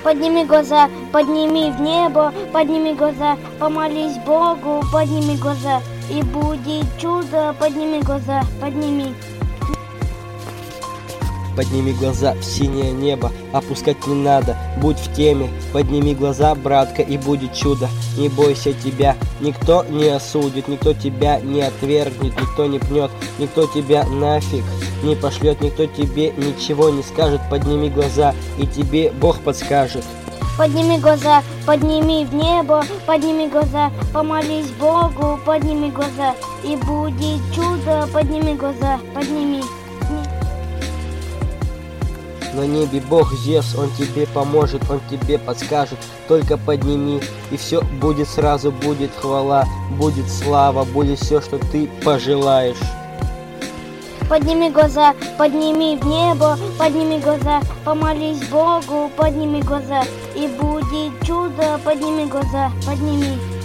Подними глаза, подними в небо, подними глаза, помолись Богу, подними глаза, и будет чудо, подними глаза, подними. Подними глаза в синее небо, опускать не надо, будь в теме. Подними глаза, братка, и будет чудо. Не бойся тебя, никто не осудит, никто тебя не отвергнет, никто не пнет, никто тебя нафиг не пошлет, никто тебе ничего не скажет. Подними глаза, и тебе Бог подскажет. Подними глаза, подними в небо, подними глаза, помолись Богу, подними глаза, и будет чудо, подними глаза, подними. На небе Бог Зевс, Он тебе поможет, Он тебе подскажет. Только подними, и все будет сразу, будет хвала, будет слава, будет все, что ты пожелаешь. Подними глаза, подними в небо, подними глаза, помолись Богу, подними глаза, и будет чудо, подними глаза, подними.